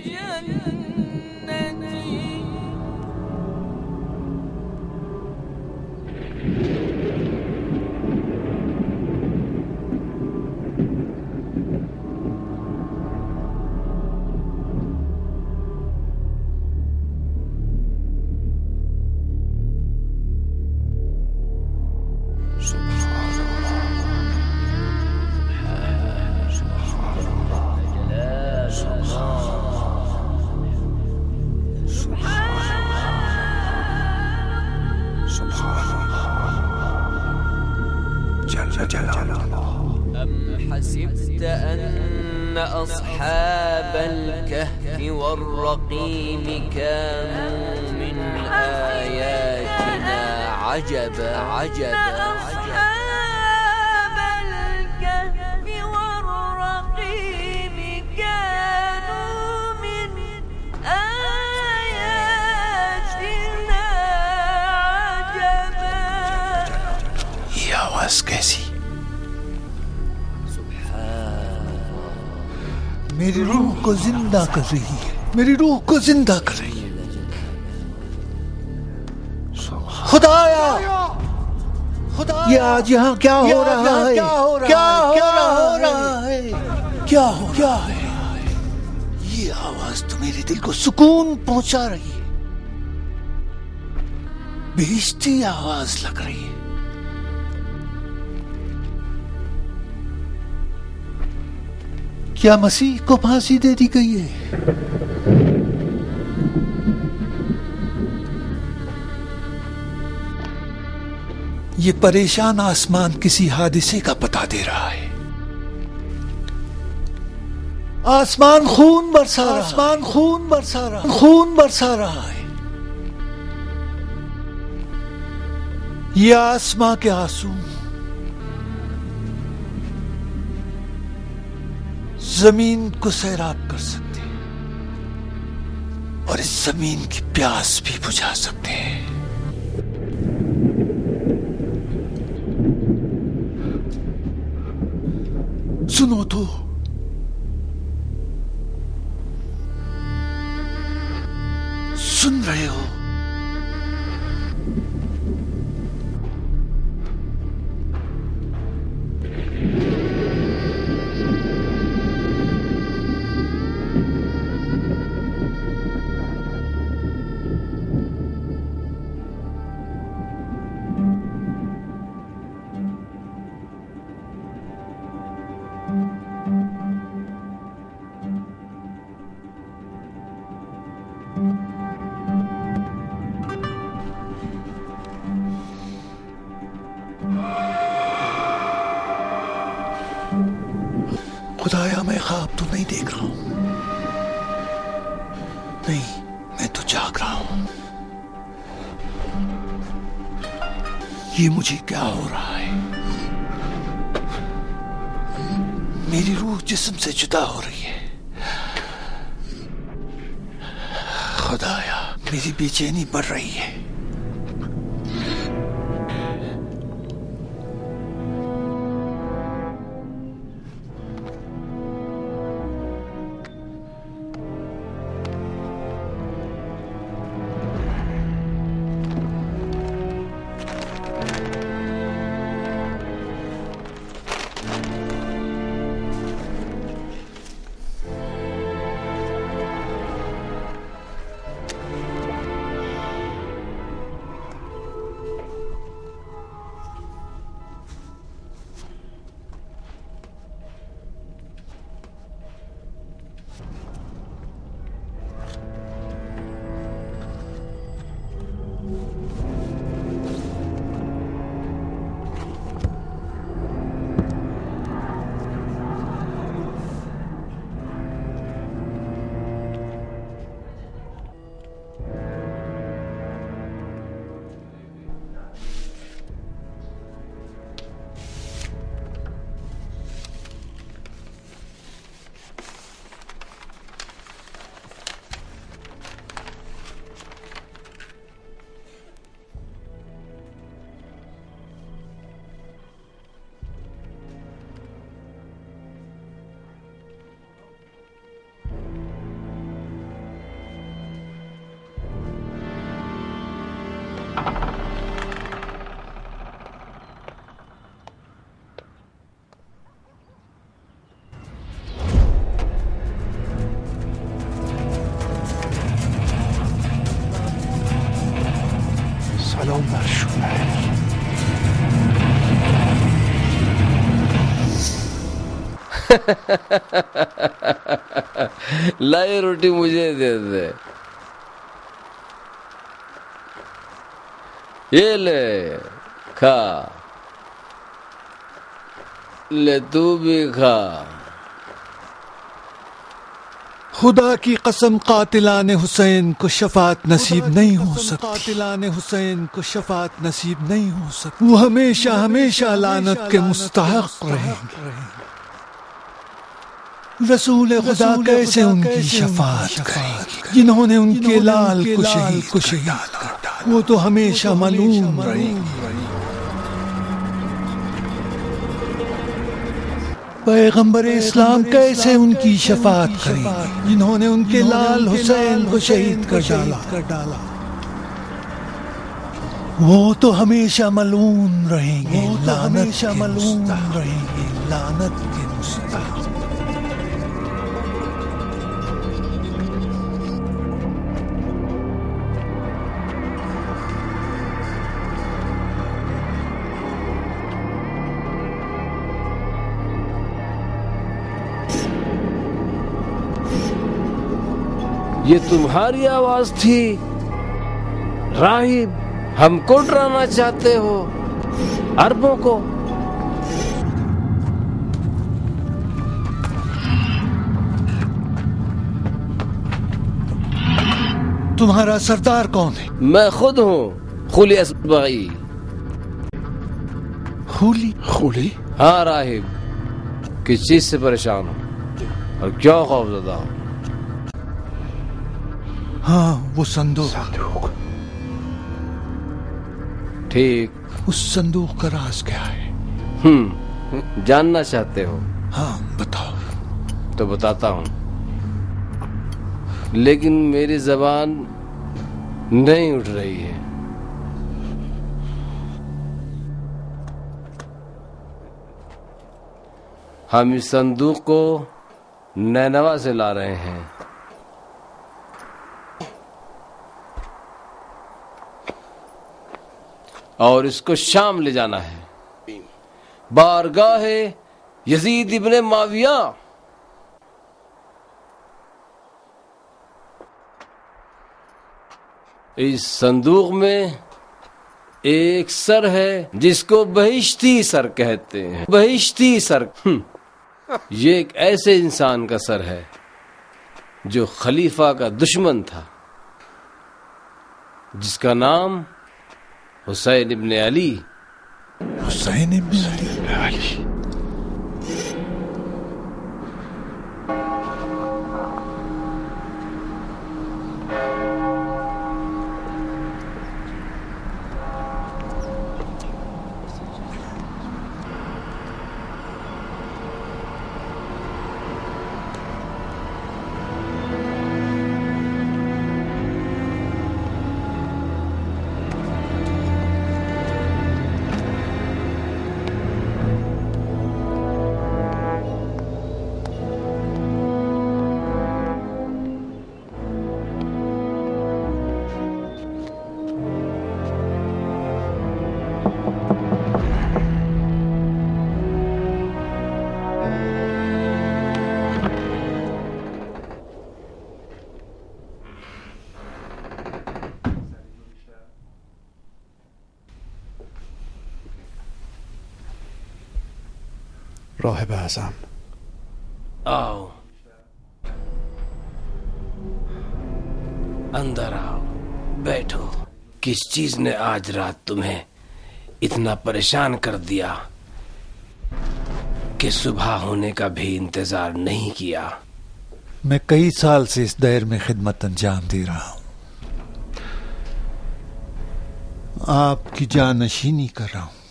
أم حسبت أن أصحاب الكهف والرقيم كانوا من آياتنا عجبا عجبا أصحاب الكهف والرقيم كانوا من آياتنا عجبا. ये आवाज कैसी? मेरी रूह को जिंदा कर रही है, मेरी रूह को जिंदा कर रही है। खुदाया, ये आज यहाँ क्या हो रहा है? क्या हो रहा है? क्या है? ये आवाज तो मेरे दिल को सुकून पहुंचा रही है, बेइज्जती आवाज लग रही है। क्या मसीह को फांसी दे दी गई है? ये परेशान आसमान किसी हादसे का पता दे रहा है। आसमान खून बरसा रहा है। ये आसमां के आंसू जमीन को सैराब कर सकते हैं और इस जमीन की प्यास भी बुझा सकते हैं। सुनो तो, सुन रहे हो? खुदाया, मैं ख्वाब तो नहीं देख रहा हूं। नहीं, मैं तो जाग रहा हूं। ये मुझे क्या हो रहा है? मेरी रूह जिस्म से जुदा हो रही है। खुदाया, मेरी बेचैनी बढ़ रही है। लाई रोटी मुझे दे दे। ये ले खा, ले तू भी खा। खुदा की कसम कातिलाने हुसैन को शफात नसीब नहीं हो सकती। कातिलाने हुसैन को शफात नसीब नहीं हो सकती। वो हमेशा हमेशा लानत के मुस्तहक रहेंगे। रसूल खुदा कैसे उनकी शफात करेंगे जिन्होंने उनके लाल को शहीद कर, वो तो हमेशा मलूम रहेंगे। पैगंबर इस्लाम कैसे उनकी शफात करेंगे जिन्होंने उनके लाल हुसैन को शहीद कर डाला, वो तो हमेशा मलूम रहेंगे। हमेशा मलूम रहेंगे लानत के मुस्तहक। ये तुम्हारी आवाज थी राहिब? हमको डराना चाहते हो, अरबों को? तुम्हारा सरदार कौन है? मैं खुद हूँ, खुली असबाई। खुली? हाँ राहिब, किस चीज से परेशान हो और क्यों खौफजदा हो? हाँ, वो संदूक। ठीक, उस संदूक का राज क्या है? जानना चाहते हो? हाँ बताओ। तो बताता हूँ, लेकिन मेरी जबान नहीं उठ रही है। हम इस संदूक को नैनवा से ला रहे हैं। और इसको शाम ले जाना है, बारगाह यजीद इब्ने माविया। इस संदूक में एक सर है जिसको बहिश्ती सर कहते हैं। बहिश्ती सर ये एक ऐसे इंसान का सर है जो खलीफा का दुश्मन था, जिसका नाम हुसैन इब्ने अली। हुसैन इब्ने अली। राहिब आज़म, आओ, अंदर आओ, बैठो। किस चीज ने आज रात तुम्हें इतना परेशान कर दिया कि सुबह होने का भी इंतजार नहीं किया? मैं कई साल से इस दायर में खिदमत अंजाम दे रहा हूं, आपकी जानशीनी कर रहा हूं।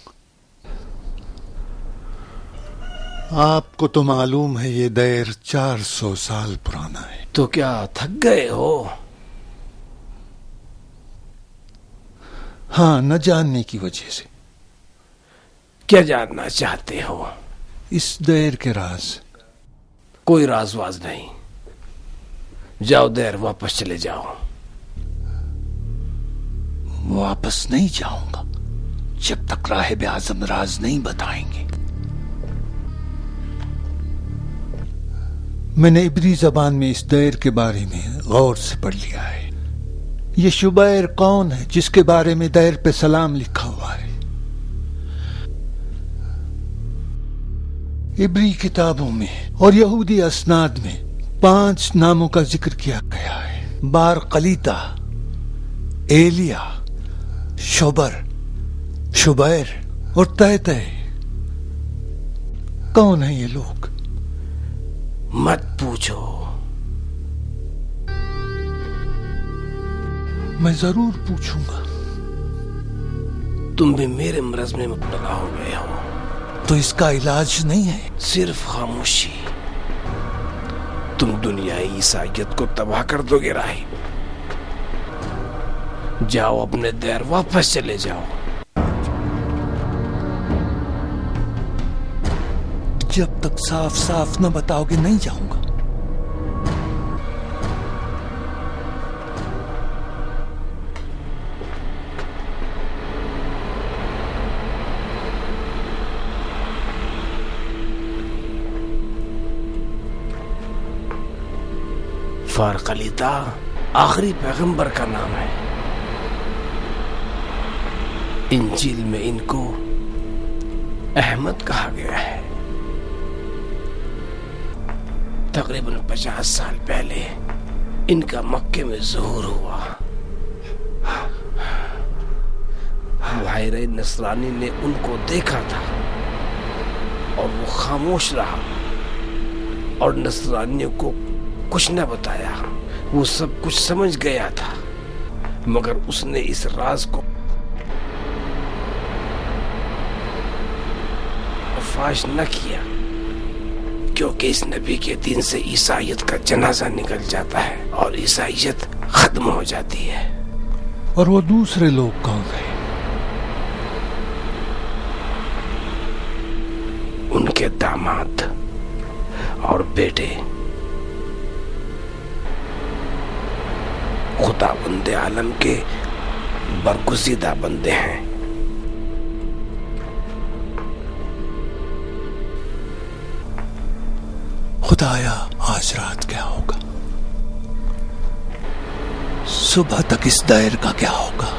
आपको तो मालूम है ये दायर 400 साल पुराना है। तो क्या थक गए हो? हाँ, न जानने की वजह से। क्या जानना चाहते हो? इस दायर के राज। कोई राजवाज नहीं, जाओ दायर वापस चले जाओ। वापस नहीं जाऊंगा जब तक राहिब आज़म राज नहीं बताएंगे। मैंने इब्री जबान में इस दैर के बारे में गौर से पढ़ लिया है। ये शुबैर कौन है जिसके बारे में दैर पे सलाम लिखा हुआ है? इब्री किताबों में और यहूदी असनाद में 5 नामों का जिक्र किया गया है। बार कलीता, एलिया, शोबर, शुबैर और तय। कौन है ये लोग? मत पूछो, मैं जरूर पूछूंगा। तुम भी मेरे मरज में मुब्तला हो गए हो। तो इसका इलाज नहीं है? सिर्फ खामोशी। तुम दुनियाई ईसाइयत को तबाह कर दोगे राही। जाओ, अपने दैर वापस चले जाओ। जब तक साफ साफ न बताओगे नहीं जाऊंगा। फार कलीता आखिरी पैगंबर का नाम है। इंजील में इनको अहमद कहा गया है। तकरीबन 50 साल पहले इनका मक्के में ज़ुहूर हुआ। वाहिर नसरानी ने उनको देखा था और वो खामोश रहा और नसरानियों को कुछ न बताया। वो सब कुछ समझ गया था, मगर उसने इस राज को फाश न किया, क्योंकि इस नबी के दिन से ईसाइयत का जनाजा निकल जाता है और ईसाइयत खत्म हो जाती है। और वो दूसरे लोग कौन है? उनके दामाद और बेटे खुदा बंदे आलम के बरगुज़ीदा बंदे हैं। खुदाया, आज रात क्या होगा? सुबह तक इस दैर का क्या होगा?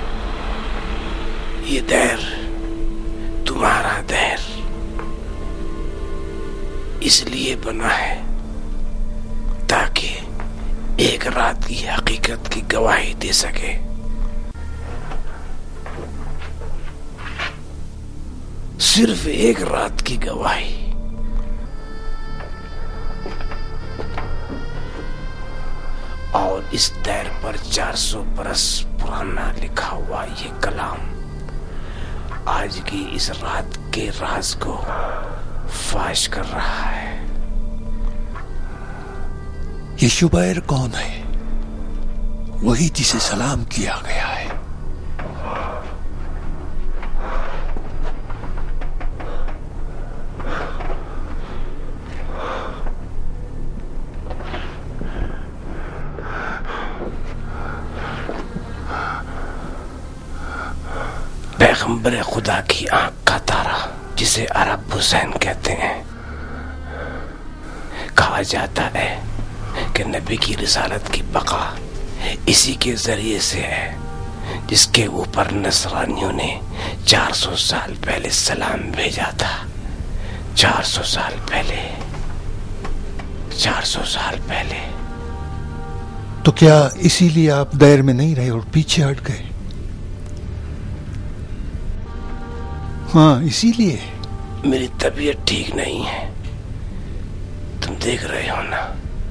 ये दैर तुम्हारा दैर इसलिए बना है ताकि एक रात की हकीकत की गवाही दे सके। सिर्फ एक रात की गवाही। और इस दैर पर 400 बरस पुराना लिखा हुआ ये कलाम आज की इस रात के राज को फाश कर रहा है। ये शुबैर कौन है? वही जिसे सलाम किया गया है। पैगंबर खुदा की आंख का तारा, जिसे अरब हुसैन कहते हैं। कहा जाता है कि नबी की रिसालत की बका इसी के जरिए से है जिसके ऊपर नसरानियों ने 400 साल पहले सलाम भेजा था। 400 साल पहले, 400 साल पहले। तो क्या इसीलिए आप दैर में नहीं रहे और पीछे हट गए? हाँ, इसीलिए। मेरी तबीयत ठीक नहीं है, तुम देख रहे हो ना।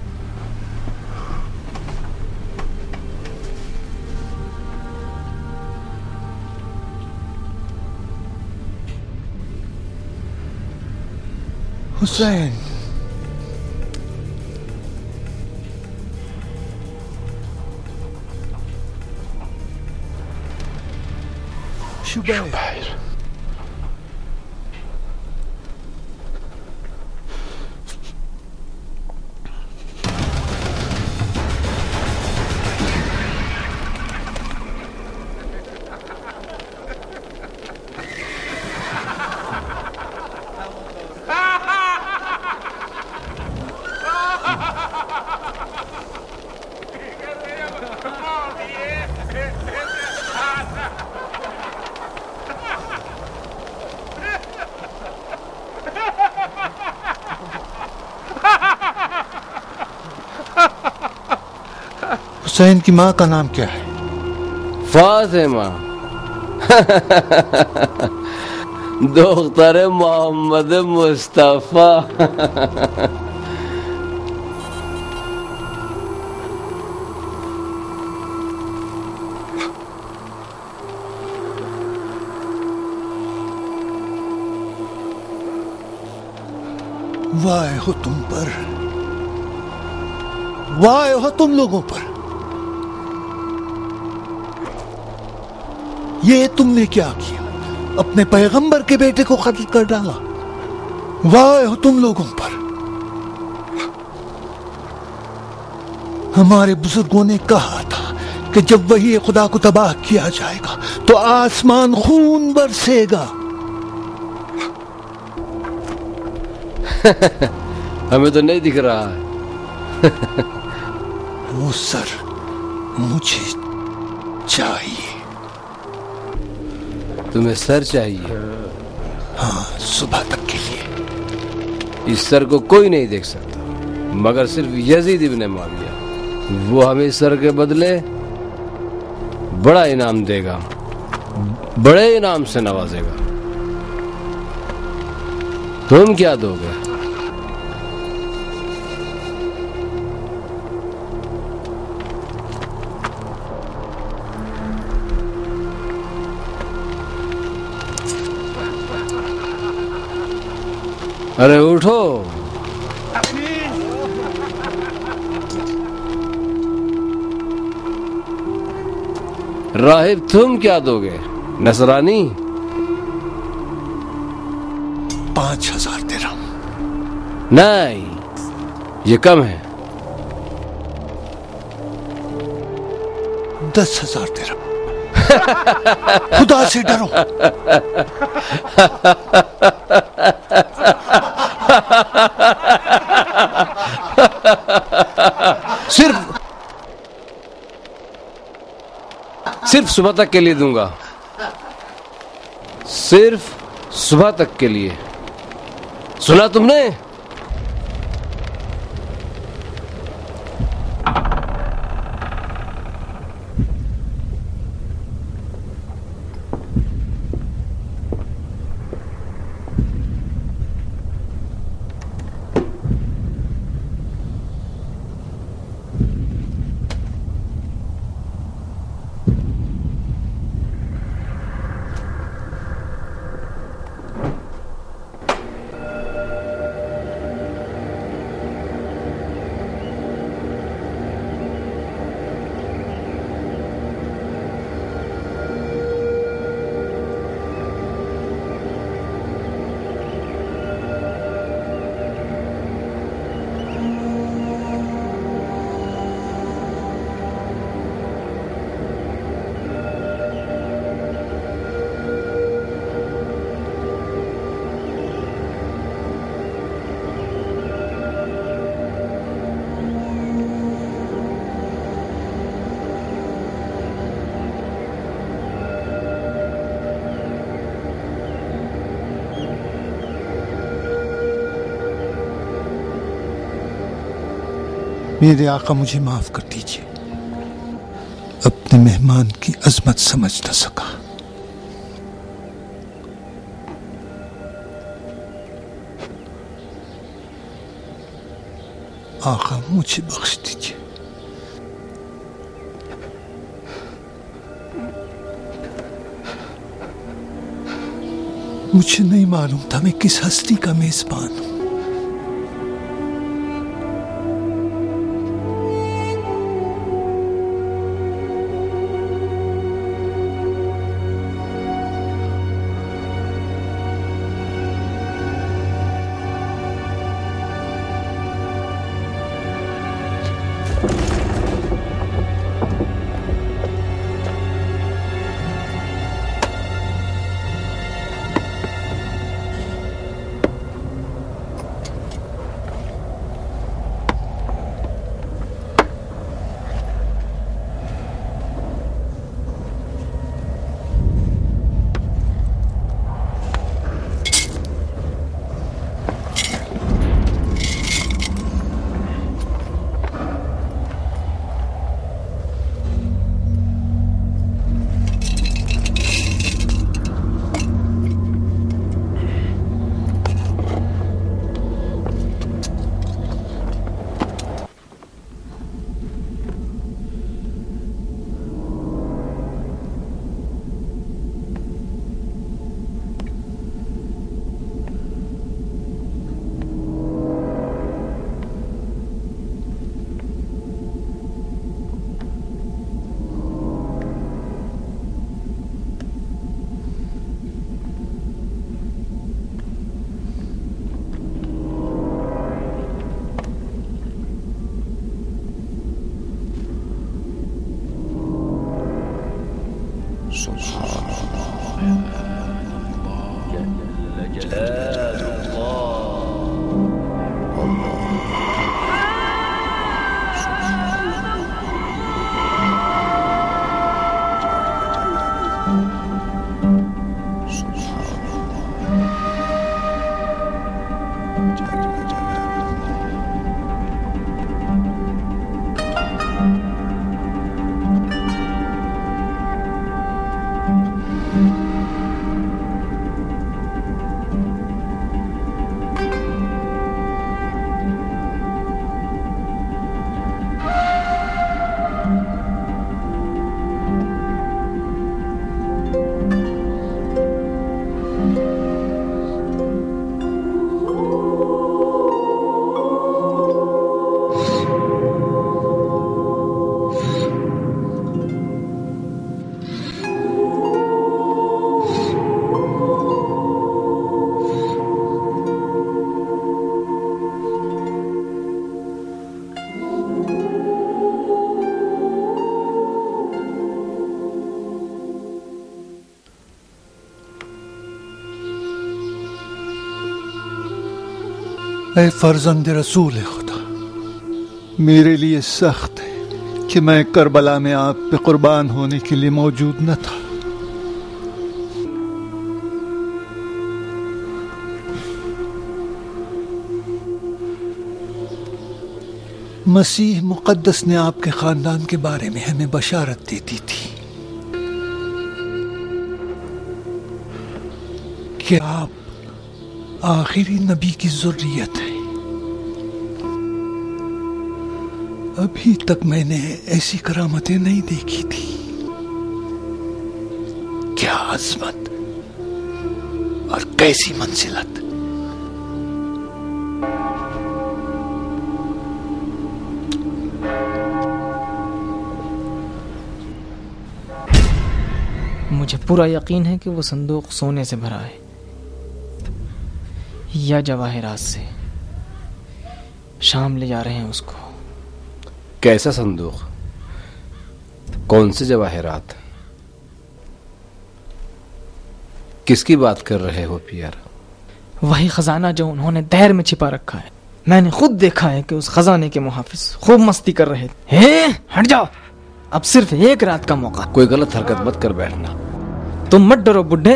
हुसैन, शुबैर, हुसैन की माँ का नाम क्या है? फातिमा। दोख्तर मोहम्मद मुस्तफा। वाह हो तुम पर, वाह हो तुम लोगों पर। ये तुमने क्या किया? अपने पैगंबर के बेटे को कत्ल कर डाला। वाह हो तुम लोगों पर। हमारे बुजुर्गों ने कहा था कि जब वही खुदा को तबाह किया जाएगा तो आसमान खून बरसेगा। हमें तो नहीं दिख रहा है। वो सर मुझे चाहिए। तुम्हें सर चाहिए? हाँ, सुबह तक के लिए। इस सर को कोई नहीं देख सकता मगर सिर्फ यजीद इब्ने मुआविया। वो हमें इस सर के बदले बड़ा इनाम देगा, बड़े इनाम से नवाजेगा। तुम क्या दोगे? अरे उठो। राहिब तुम क्या दोगे? नसरानी? 5,000 दिरहम। नहीं, ये कम है। 10,000 दिरहम। खुदा से डरो। सिर्फ सुबह तक के लिए दूंगा, सिर्फ सुबह तक के लिए। सुना तुमने? मेरे आका मुझे माफ कर दीजिए, अपने मेहमान की अजमत समझ न सका। आका मुझे बख्श दीजिए। मुझे नहीं मालूम था मैं किस हस्ती का मेजबान हूं। ऐ फर्जंद रसूल खुदा, मेरे लिए सख्त है कि मैं करबला में आप पे कुर्बान होने के लिए मौजूद न था। मसीह मुकद्दस ने आपके खानदान के बारे में हमें बशारत दे दी थी कि आप आखिरी नबी की ज़ुर्रियत है। अभी तक मैंने ऐसी करामतें नहीं देखी थी। क्या अज़मत और कैसी मंजिलत। मुझे पूरा यकीन है कि वो संदूक सोने से भरा है या जवाहिरात से। शाम ले जा रहे हैं उसको। कैसा संदूक? कौन से जवाहिरात? किसकी बात कर रहे हो पियर? वही खजाना जो उन्होंने दहर में छिपा रखा है। मैंने खुद देखा है कि उस खजाने के मुहाफिज खूब मस्ती कर रहे थे। हे, हट जाओ, अब सिर्फ एक रात का मौका। कोई गलत हरकत मत कर बैठना। तुम मत डरो बुड्ढे।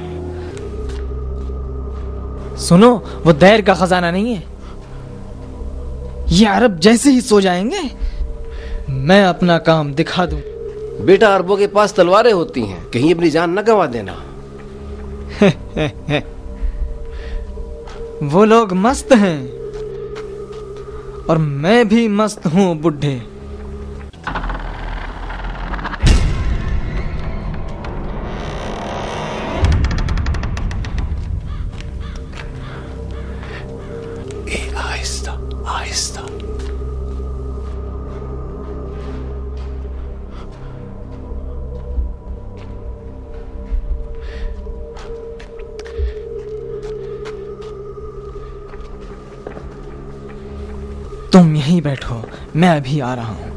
सुनो, वो दहर का खजाना नहीं है। ये अरब जैसे ही सो जाएंगे मैं अपना काम दिखा दूं। बेटा, अरबों के पास तलवारें होती हैं, कहीं अपनी जान न गंवा देना। वो लोग मस्त हैं और मैं भी मस्त हूं बुड्ढे। आहिस्ता आहिस्ता। तुम यहीं बैठो, मैं अभी आ रहा हूं।